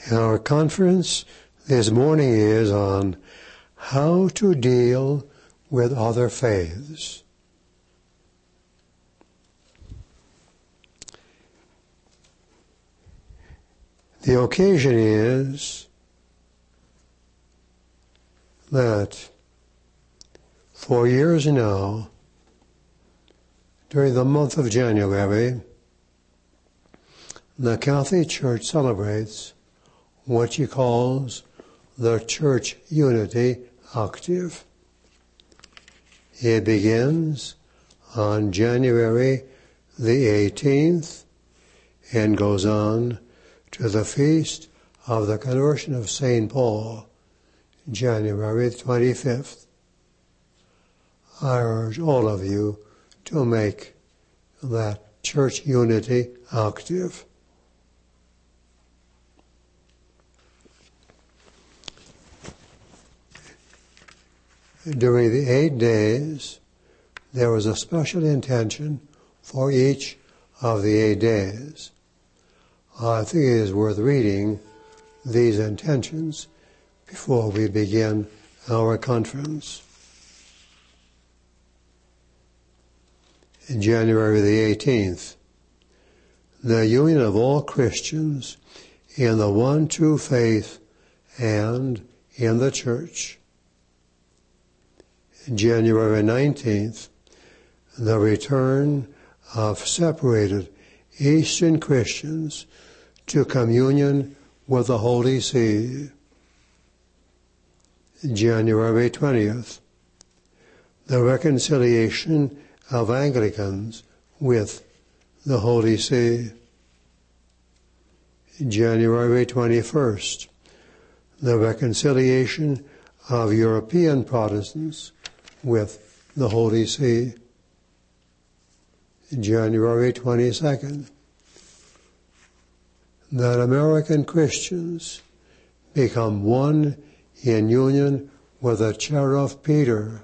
Our conference this morning is on how to deal with other faiths. The occasion is that for years now, during the month of January, the Catholic Church celebrates what she calls the Church Unity Octave. It begins on January the 18th and goes on to the Feast of the Conversion of St. Paul, January 25th. I urge all of you to make that Church Unity Octave. During the 8 days, there was a special intention for each of the 8 days. I think it is worth reading these intentions before we begin our conference. In January the 18th, the union of all Christians in the one true faith and in the Church. January 19th, the return of separated Eastern Christians to communion with the Holy See. January 20th, the reconciliation of Anglicans with the Holy See. January 21st, the reconciliation of European Protestants with the Holy See. January 22nd, that American Christians become one in union with the Chair of Peter.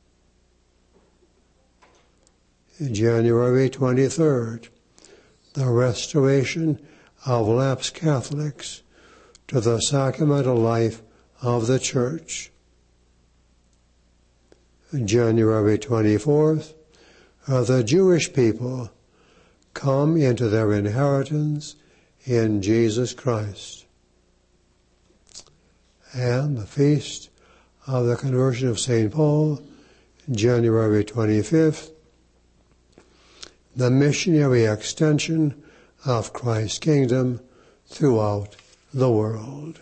January 23rd, the restoration of lapsed Catholics to the sacramental life of the Church. January 24th, the Jewish people come into their inheritance in Jesus Christ. And the Feast of the Conversion of St. Paul, January 25th, the missionary extension of Christ's kingdom throughout the world.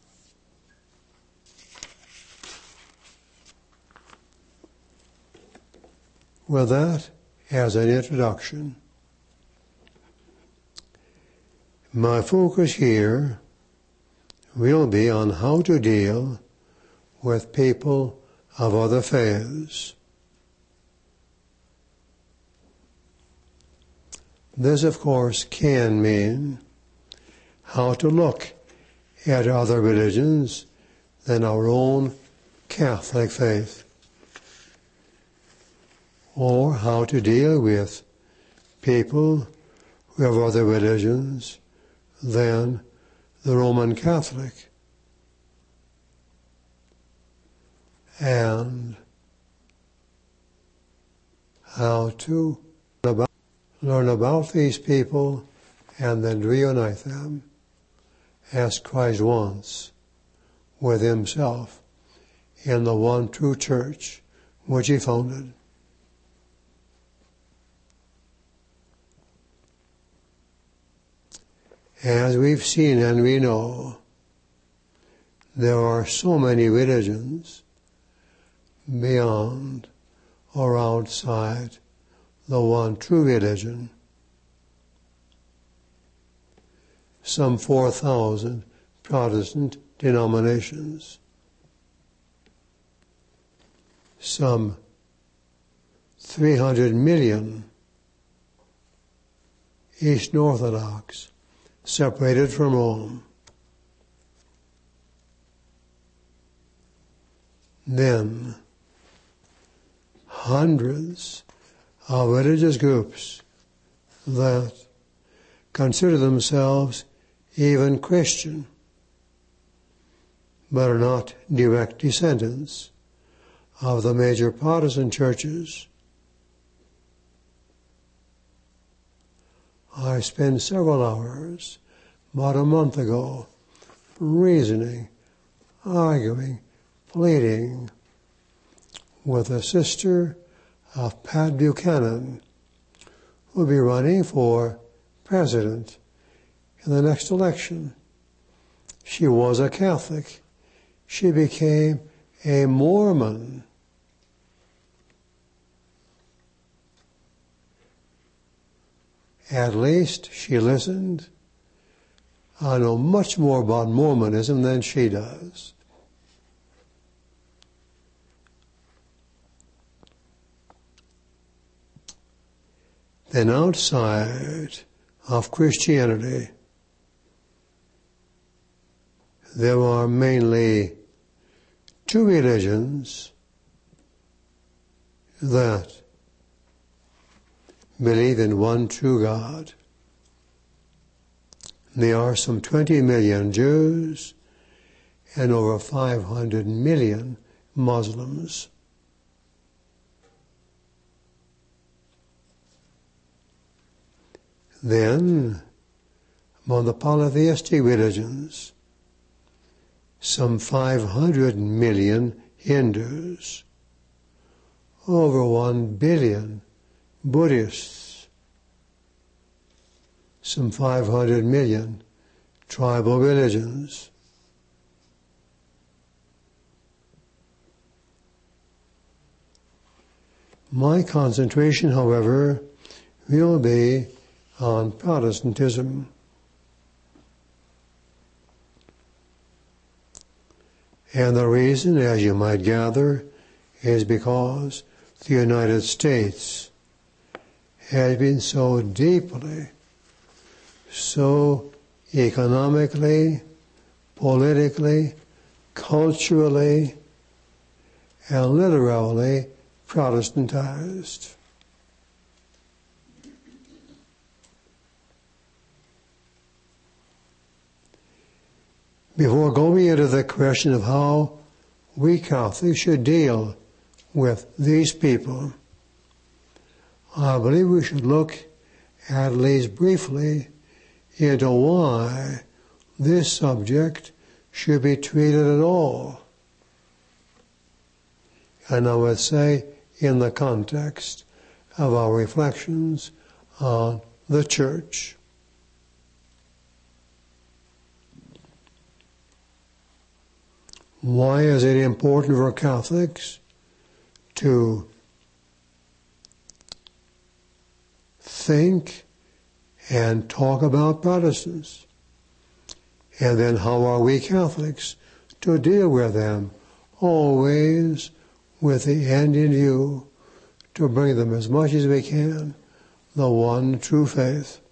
With that as an introduction, my focus here will be on how to deal with people of other faiths. This, of course, can mean how to look at other religions than our own Catholic faith, or how to deal with people who have other religions than the Roman Catholic, and how to learn about these people and then reunite them as Christ wants with himself in the one true church which he founded. As we've seen and we know, there are so many religions beyond or outside the one true religion. Some 4,000 Protestant denominations. Some 300 million Eastern Orthodox separated from Rome. Then hundreds of religious groups that consider themselves even Christian, but are not direct descendants of the major Protestant churches. I spent several hours, about a month ago, reasoning, arguing, pleading with a sister of Pat Buchanan, who will be running for president in the next election. She was a Catholic. She became a Mormon. At least she listened. I know much more about Mormonism than she does. Then outside of Christianity, there are mainly two religions that believe in one true God. There are some 20 million Jews and over 500 million Muslims. Then, among the polytheistic religions, some 500 million Hindus, over 1 billion Buddhists, some 500 million tribal religions. My concentration, however, will be on Protestantism. And the reason, as you might gather, is because the United States has been so deeply, so economically, politically, culturally, and literally Protestantized. Before going into the question of how we Catholics should deal with these people, I believe we should look at least briefly into why this subject should be treated at all. And I would say in the context of our reflections on the Church. Why is it important for Catholics to think and talk about Protestants? And then how are we Catholics to deal with them, always with the end in view, to bring them as much as we can the one true faith?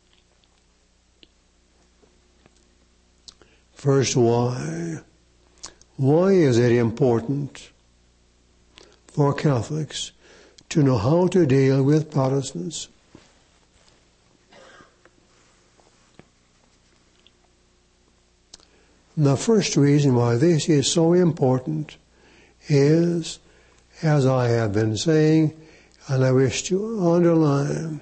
First, why? Why is it important for Catholics to know how to deal with Protestants? The first reason why this is so important is, as I have been saying, and I wish to underline,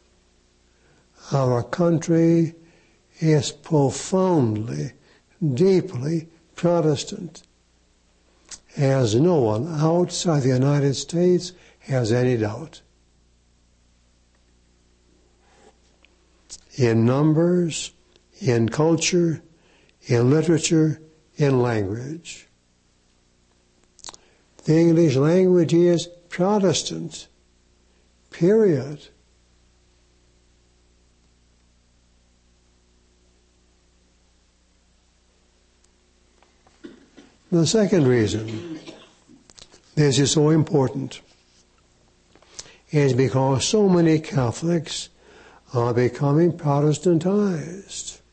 our country is profoundly, deeply Protestant, as no one outside the United States has any doubt. In numbers, in culture, in literature, in language. The English language is Protestant, period. The second reason this is so important is because so many Catholics are becoming Protestantized.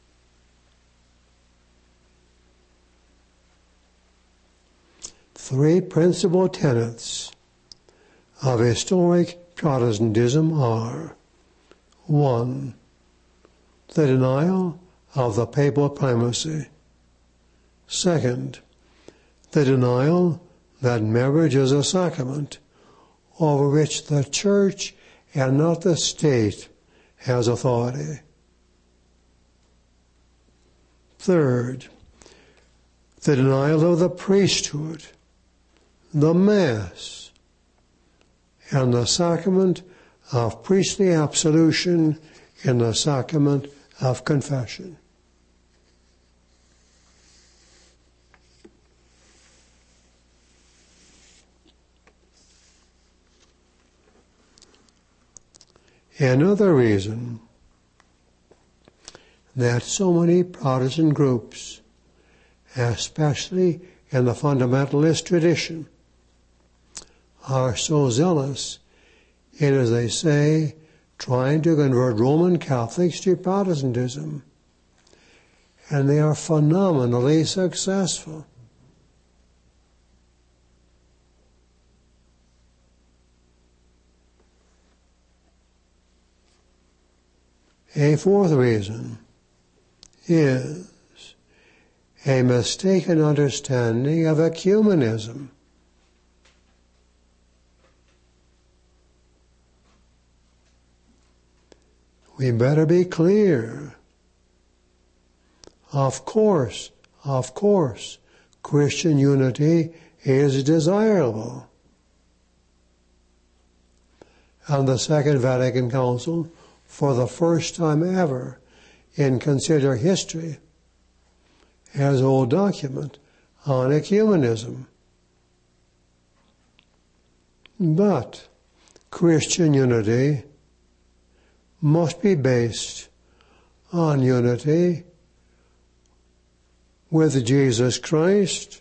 Three principal tenets of historic Protestantism are: 1, the denial of the papal primacy; 2, the denial that marriage is a sacrament over which the church and not the state has authority. Third, the denial of the priesthood, the Mass, and the sacrament of priestly absolution in the sacrament of confession. Another reason that so many Protestant groups, especially in the fundamentalist tradition, are so zealous in, as they say, trying to convert Roman Catholics to Protestantism. And they are phenomenally successful. A fourth reason is a mistaken understanding of ecumenism. We better be clear. Of course, Christian unity is desirable. And the Second Vatican Council, for the first time ever in considered history, has a whole document on ecumenism. But Christian unity must be based on unity with Jesus Christ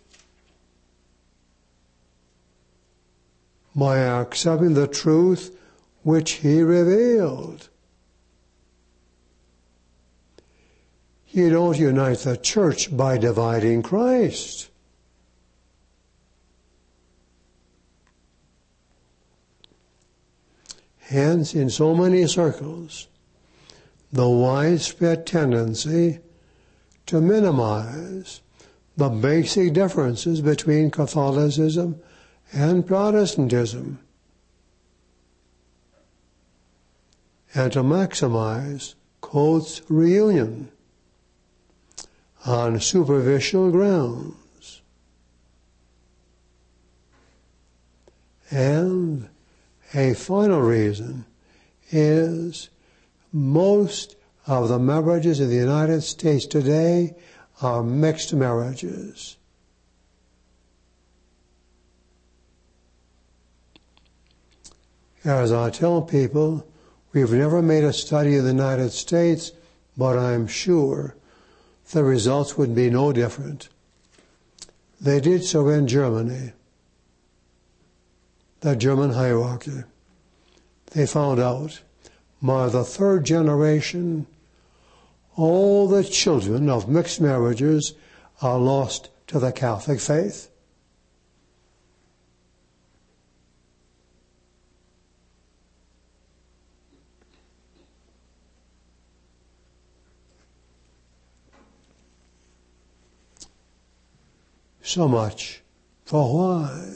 by accepting the truth which He revealed. You don't unite the church by dividing Christ. Hence, in so many circles, the widespread tendency to minimize the basic differences between Catholicism and Protestantism, and to maximize, quotes, reunion on superficial grounds. And a final reason is most of the marriages in the United States today are mixed marriages. As I tell people, we've never made a study in the United States, but I'm sure the results would be no different. They did so in Germany, the German hierarchy. They found out by the third generation, all the children of mixed marriages are lost to the Catholic faith. So much for why.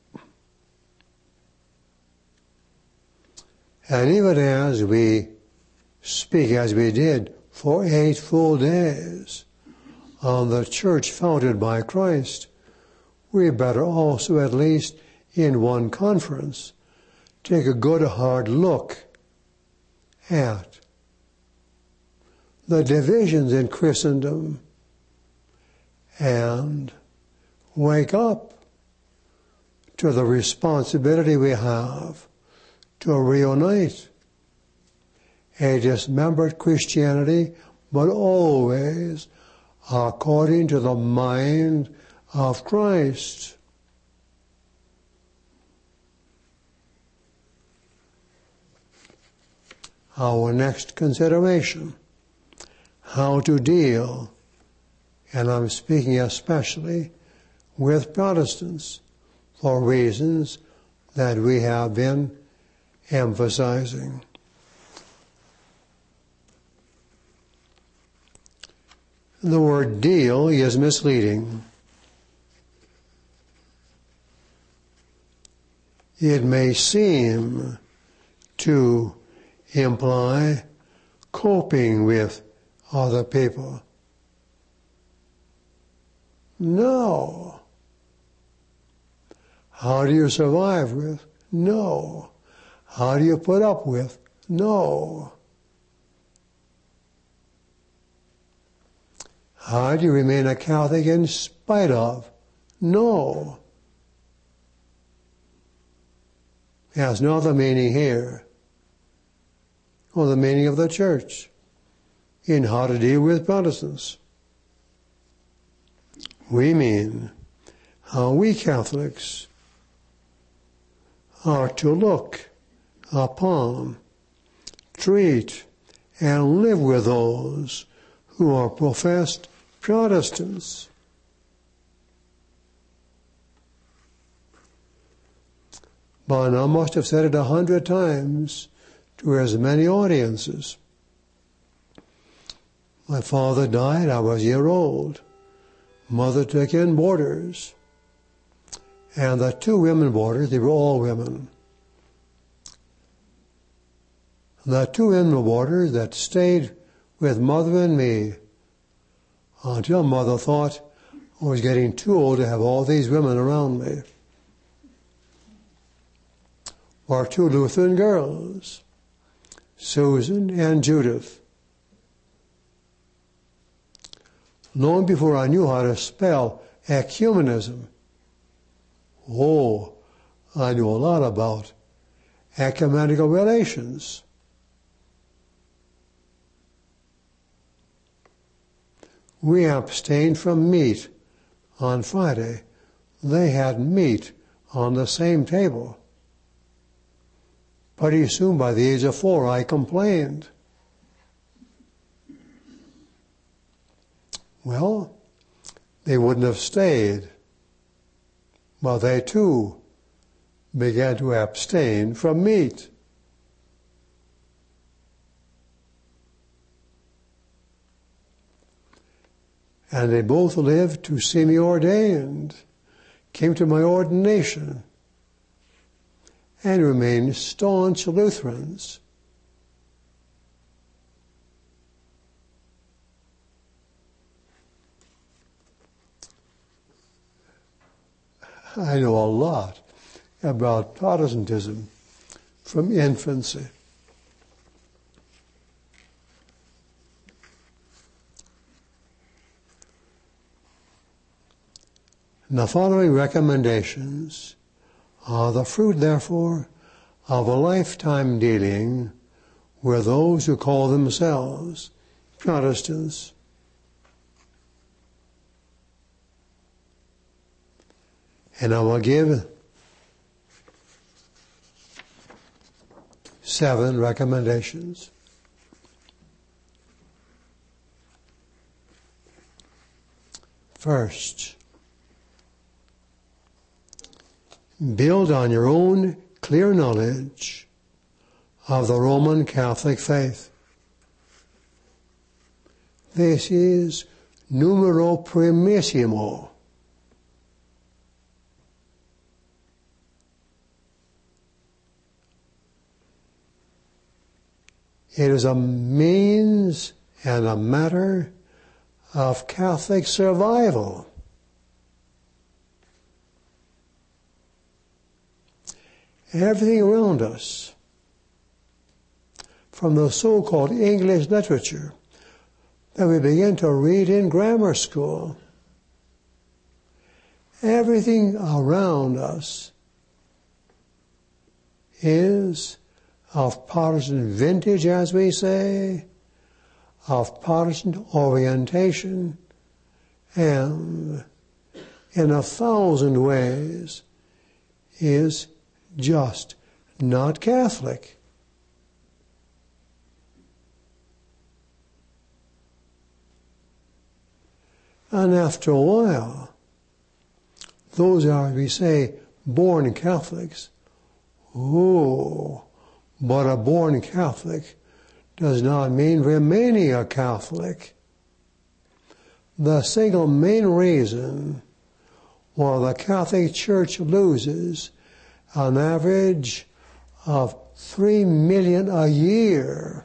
And even as we speak, as we did for 8 full days on the church founded by Christ, we better also, at least in one conference, take a good hard look at the divisions in Christendom and wake up to the responsibility we have to reunite a dismembered Christianity, but always according to the mind of Christ. Our next consideration, how to deal, and I'm speaking especially with Protestants for reasons that we have been emphasizing. The word deal is misleading. it may seem to imply coping with other people. No. How do you survive with? No. How do you put up with? No. How do you remain a Catholic in spite of? No. It has no other meaning here, or the meaning of the church in how to deal with Protestants. We mean how we Catholics are to look upon, treat, and live with those who are professed Protestants. But I must have said it 100 times to as many audiences. My father died, I was a year old. Mother took in boarders. And the 2 women boarders, they were all women. The 2 women boarders that stayed with Mother and me until Mother thought I was getting too old to have all these women around me were 2 Lutheran girls, Susan and Judith. Long before I knew how to spell ecumenism, I knew a lot about ecumenical relations. We abstained from meat on Friday. They had meat on the same table. Pretty soon, by the age of 4, I complained. Well, they wouldn't have stayed. Well, they too began to abstain from meat. And they both lived to see me ordained, came to my ordination, and remained staunch Lutherans. I know a lot about Protestantism from infancy. The following recommendations are the fruit, therefore, of a lifetime dealing with those who call themselves Protestants. And I will give 7 recommendations. First, build on your own clear knowledge of the Roman Catholic faith. This is numero primissimo. It is a means and a matter of Catholic survival. Everything around us, from the so-called English literature that we begin to read in grammar school, everything around us is of Protestant vintage, as we say, of Protestant orientation, and in 1,000 ways is just not Catholic. And after a while, those are, we say, born Catholics. But a born Catholic does not mean remaining a Catholic. The single main reason why the Catholic Church loses an average of 3 million a year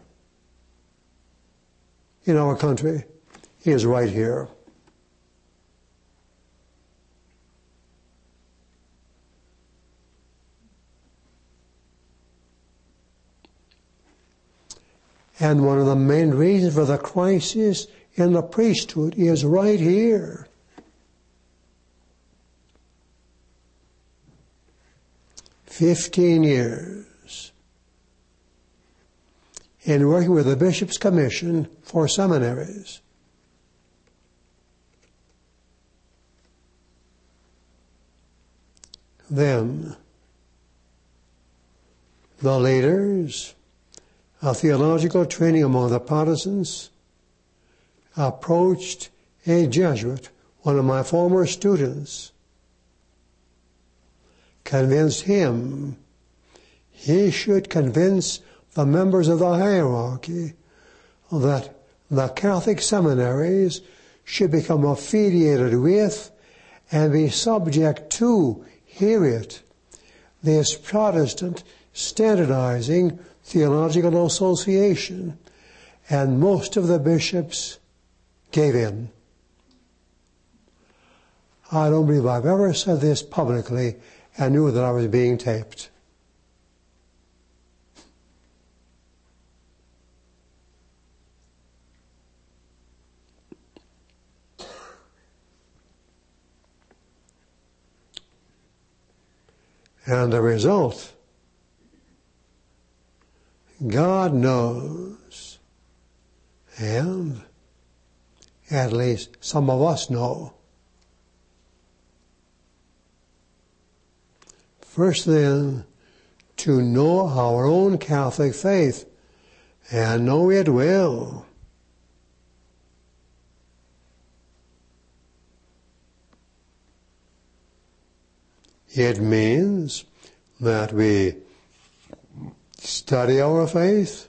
in our country is right here. And one of the main reasons for the crisis in the priesthood is right here. "15 years in working with the Bishop's Commission for seminaries. Then the leaders of theological training among the Protestants approached a Jesuit, one of my former students, convinced him he should convince the members of the hierarchy that the Catholic seminaries should become affiliated with and be subject to, hear it, this Protestant standardizing theological association, and most of the bishops gave in. I don't believe I've ever said this publicly and knew that I was being taped. And the result, God knows, and at least some of us know. First then, to know our own Catholic faith, and know it well. It means that we study our faith,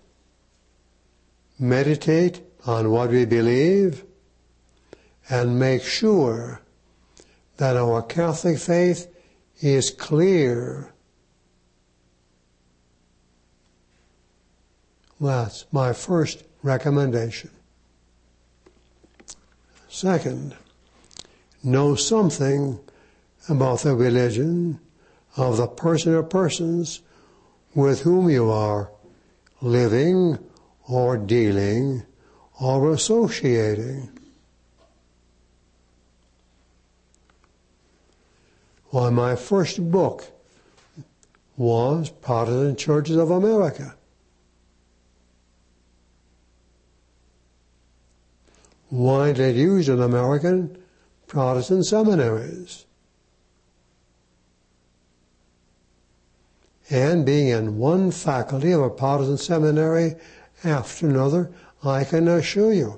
meditate on what we believe, and make sure that our Catholic faith is clear. That's my first recommendation. Second, know something about the religion of the person or persons with whom you are living or dealing or associating. Well, my first book was Protestant Churches of America. Widely used in American Protestant seminaries. And being in one faculty of a Protestant seminary after another, I can assure you,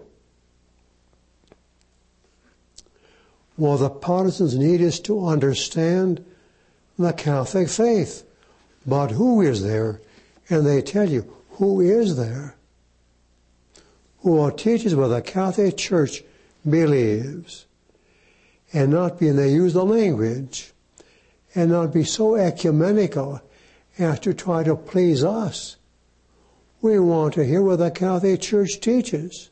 what the Protestants need is to understand the Catholic faith. But who is there? And they tell you, who is there? Who teaches what the Catholic Church believes, and not being they use the language, and not be so ecumenical as to try to please us. We want to hear what the Catholic Church teaches.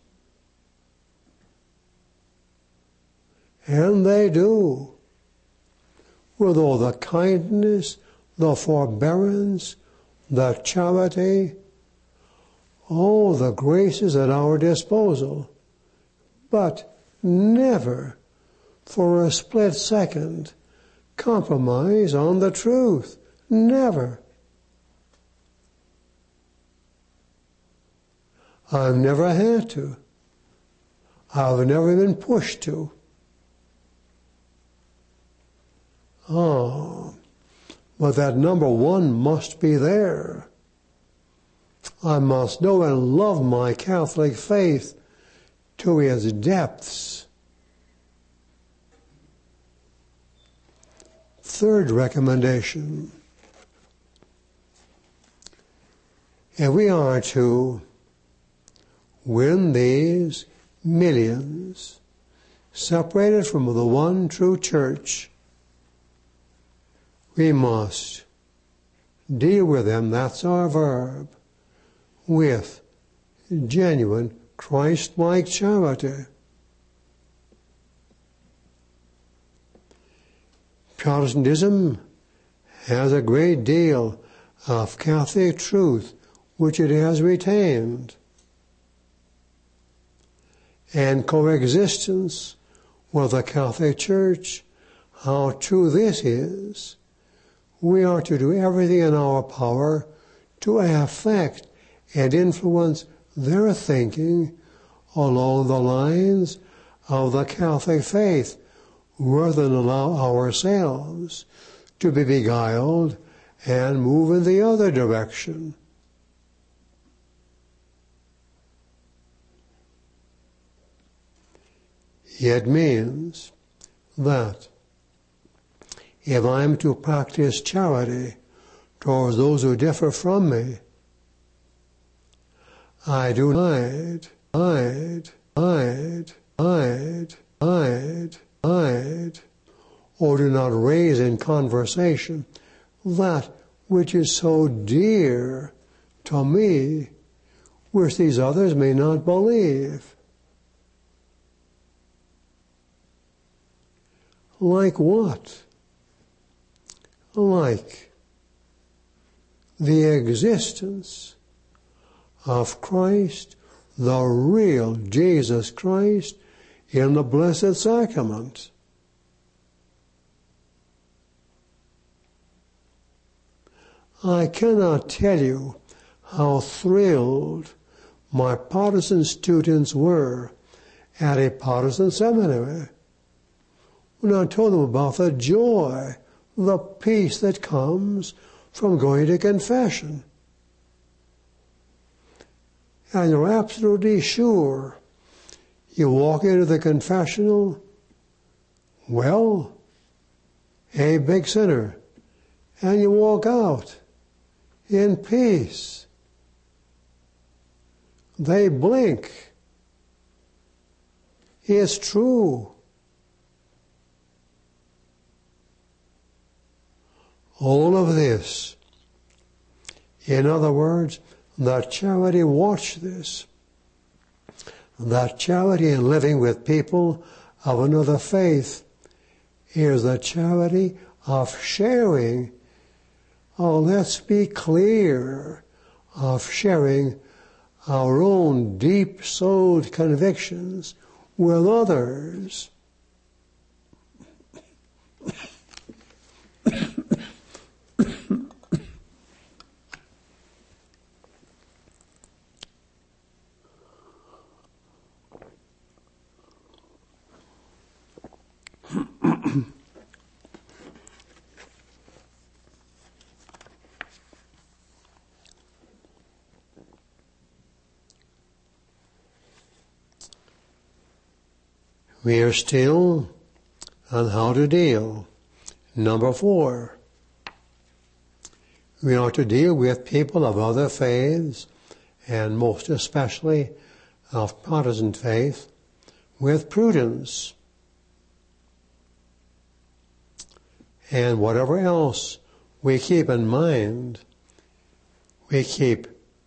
And they do. With all the kindness, the forbearance, the charity, all the graces at our disposal. But never, for a split second, compromise on the truth. Never. I've never had to. I've never been pushed to. Oh, but that number one must be there. I must know and love my Catholic faith to its depths. Third recommendation. If we are to win these millions separated from the one true church, we must deal with them, that's our verb, with genuine Christ-like charity. Protestantism has a great deal of Catholic truth which it has retained, and coexistence with the Catholic Church, how true this is. We are to do everything in our power to affect and influence their thinking along the lines of the Catholic faith, rather than allow ourselves to be beguiled and move in the other direction. It means that if I'm to practice charity towards those who differ from me, I do or do not raise in conversation that which is so dear to me, which these others may not believe. Like what? Like the existence of Christ, the real Jesus Christ, in the Blessed Sacrament. I cannot tell you how thrilled my Protestant students were at a Protestant seminary when I told them about the joy, the peace that comes from going to confession. And you're absolutely sure you walk into the confessional, well, a big sinner, and you walk out in peace. They blink. It's true. All of this, in other words, that charity, watch this, that charity in living with people of another faith is the charity of sharing, let's be clear, of sharing our own deep-souled convictions with others. We are still on how to deal. Number 4. We are to deal with people of other faiths, and most especially of Protestant faith, with prudence. And whatever else we keep in mind, we keep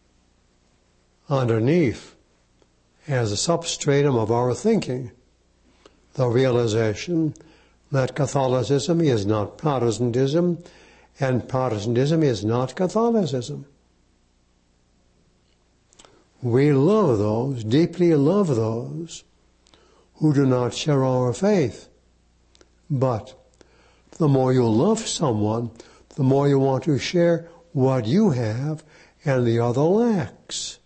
underneath as a substratum of our thinking the realization that Catholicism is not Protestantism, and Protestantism is not Catholicism. We love those, deeply love those, who do not share our faith. But the more you love someone, the more you want to share what you have and the other lacks.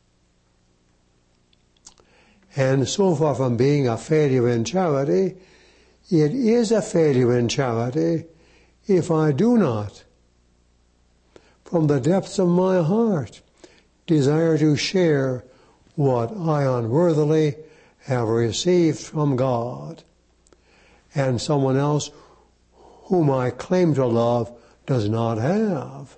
And so far from being a failure in charity, it is a failure in charity if I do not, from the depths of my heart, desire to share what I unworthily have received from God, and someone else whom I claim to love does not have.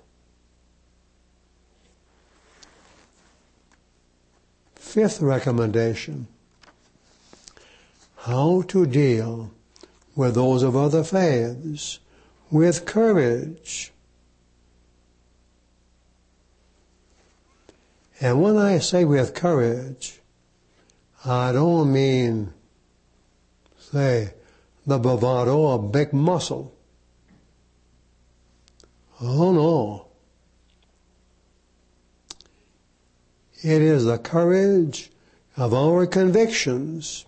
Fifth recommendation: how to deal with those of other faiths with courage. And when I say with courage, I don't mean, say, the bravado of big muscle. Oh no. It is the courage of our convictions.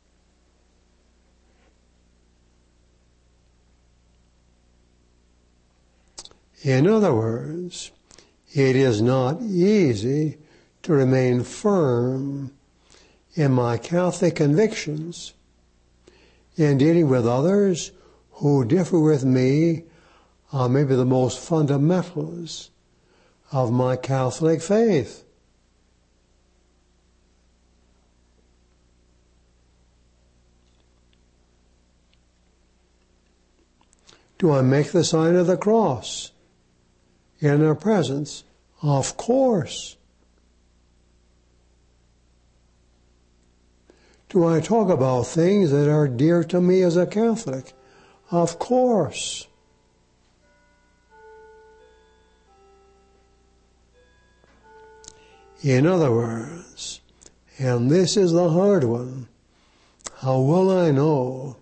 In other words, it is not easy to remain firm in my Catholic convictions in dealing with others who differ with me on maybe the most fundamentals of my Catholic faith. Do I make the sign of the cross in their presence? Of course. Do I talk about things that are dear to me as a Catholic? Of course. In other words, and this is the hard one, how well I know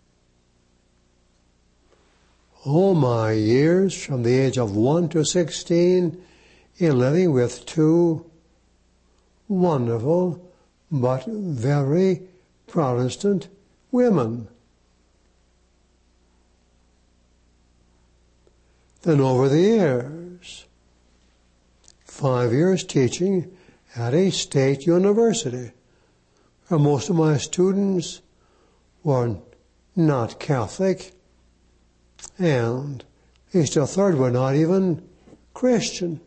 all my years from the age of 1 to 16 in living with two wonderful but very Protestant women. Then over the years, 5 years teaching at a state university, where most of my students were not Catholic, and at least a third were not even Christian.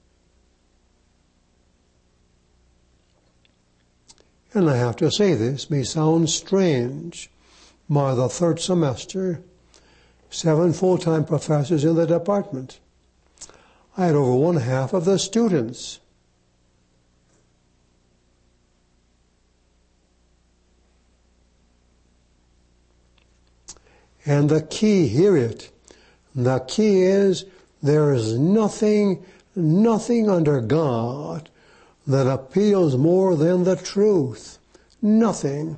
And I have to say this, may sound strange. By the third semester, 7 full-time professors in the department. I had over 1/2 of the students. And the key, hear it, the key is there is nothing under God that appeals more than the truth. Nothing.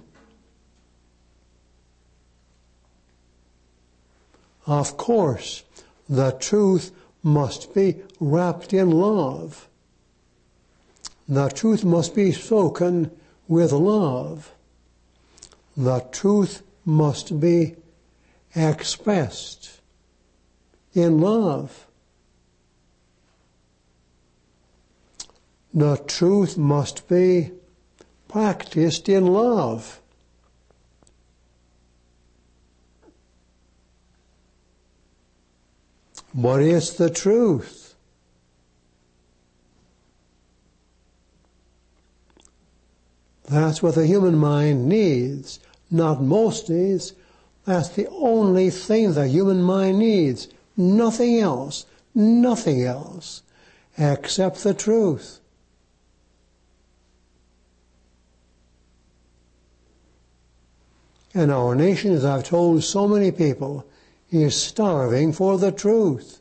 Of course, the truth must be wrapped in love. The truth must be spoken with love. The truth must be expressed in love. The truth must be practiced in love. What is the truth? That's what the human mind needs, not most needs. That's the only thing the human mind needs. Nothing else except the truth. And our nation, as I've told so many people, is starving for the truth.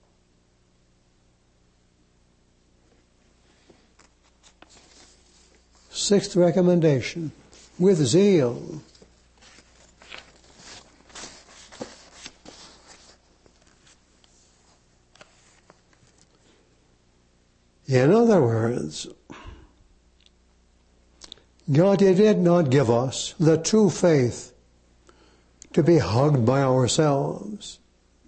Sixth recommendation, with zeal. In other words, God did not give us the true faith to be hugged by ourselves.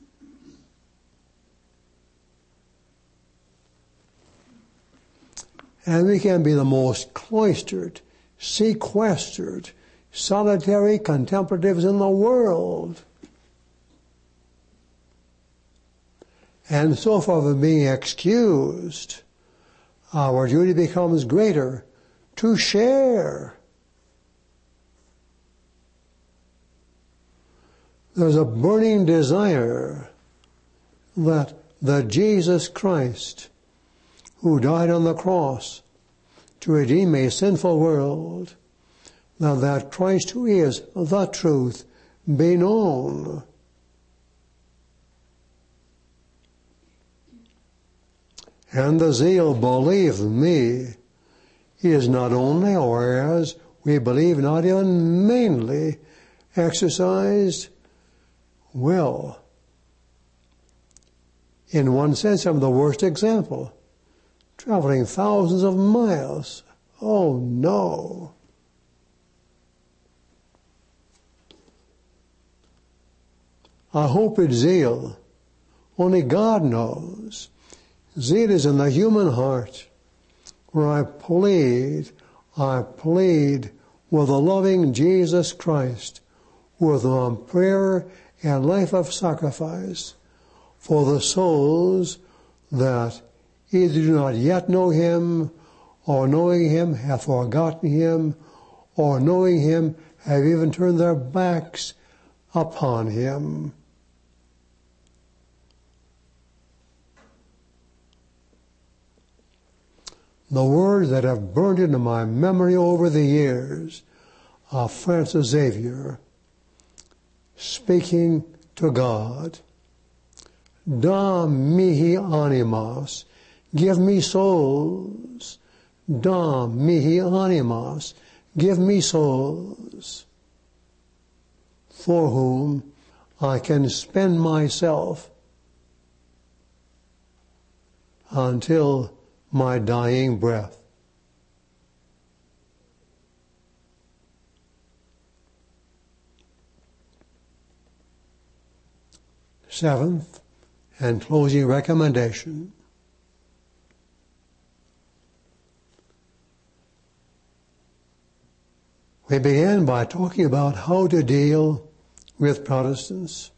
And we can be the most cloistered, sequestered, solitary contemplatives in the world. And so far from being excused, our duty becomes greater to share. There's a burning desire that the Jesus Christ, who died on the cross to redeem a sinful world, that Christ, who is the truth, be known. And the zeal, believe me, is not only, or as we believe, not even mainly exercised well. In one sense, I'm the worst example. Traveling thousands of miles. Oh no. I hope it's zeal. Only God knows. Zeal is in the human heart, where I plead with the loving Jesus Christ, with my prayer and life of sacrifice, for the souls that either do not yet know Him, or knowing Him have forgotten Him, or knowing Him have even turned their backs upon Him. The words that have burned into my memory over the years of Francis Xavier speaking to God, Da mihi animas, give me souls. Da mihi animas, give me souls, for whom I can spend myself until my dying breath. Seventh and closing recommendation. We began by talking about how to deal with Protestants.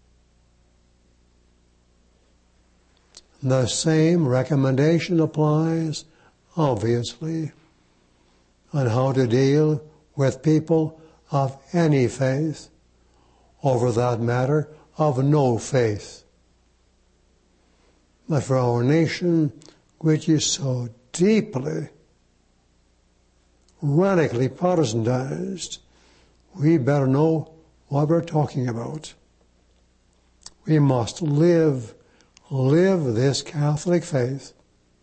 The same recommendation applies, obviously, on how to deal with people of any faith, or for that matter, of no faith. But for our nation, which is so deeply, radically Protestantized, we better know what we're talking about. We must live this Catholic faith.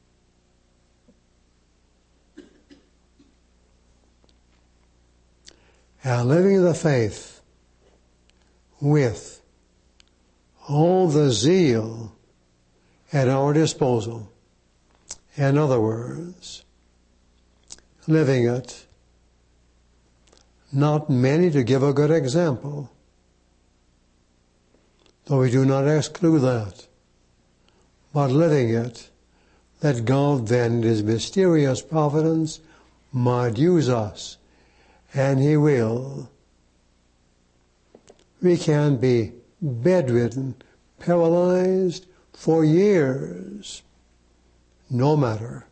And living the faith with all the zeal at our disposal. In other words, living it, not many to give a good example, though we do not exclude that, but living it, that God then in His mysterious providence might use us, and He will. We can be bedridden, paralyzed for years, no matter.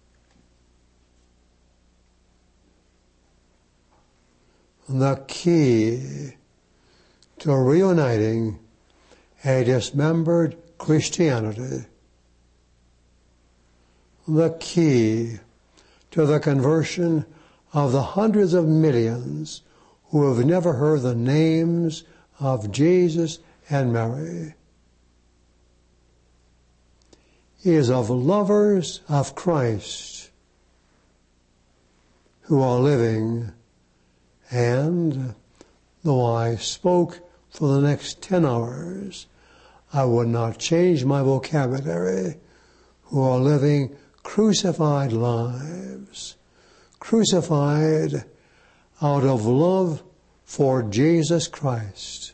The key to reuniting a dismembered Christianity, the key to the conversion of the hundreds of millions who have never heard the names of Jesus and Mary, is of lovers of Christ who are living, and though I spoke for the next 10 hours, I would not change my vocabulary, who are living crucified lives, crucified out of love for Jesus Christ,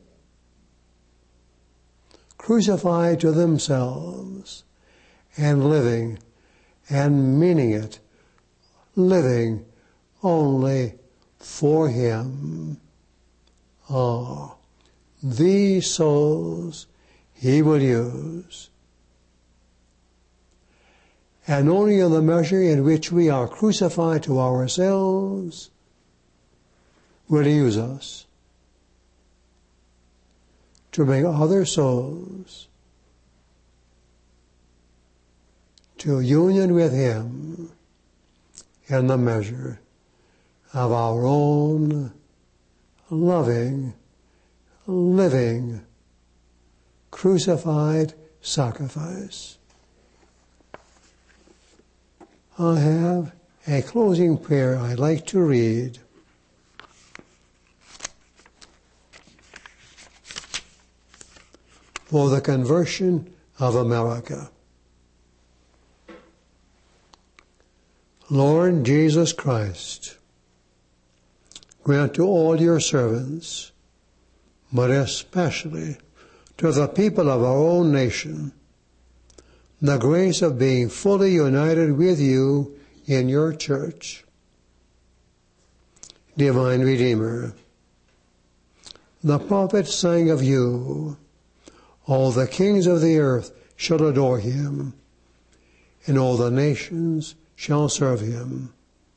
crucified to themselves, and living and meaning it, living only for Him. Ah, these souls He will use. And only in the measure in which we are crucified to ourselves will He use us to bring other souls to union with Him in the measure of our own loving, living, crucified sacrifice. I have a closing prayer I'd like to read. For the conversion of America. Lord Jesus Christ, grant to all your servants, but especially to the people of our own nation, the grace of being fully united with you in your church. Divine Redeemer, the prophet sang of you, all the kings of the earth shall adore him, and all the nations shall serve him.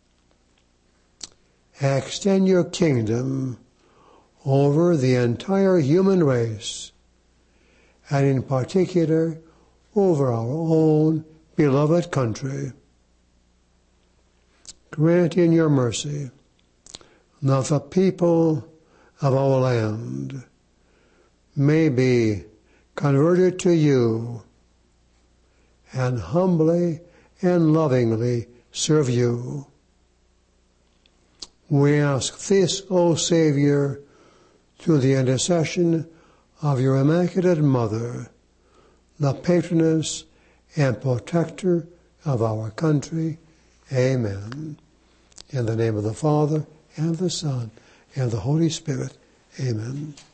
Extend your kingdom over the entire human race, and in particular over our own beloved country. Grant in your mercy that the people of our land may be converted to you and humbly and lovingly serve you. We ask this, O Savior, through the intercession of your Immaculate Mother, the patroness and protector of our country. Amen. In the name of the Father, and the Son, and the Holy Spirit. Amen.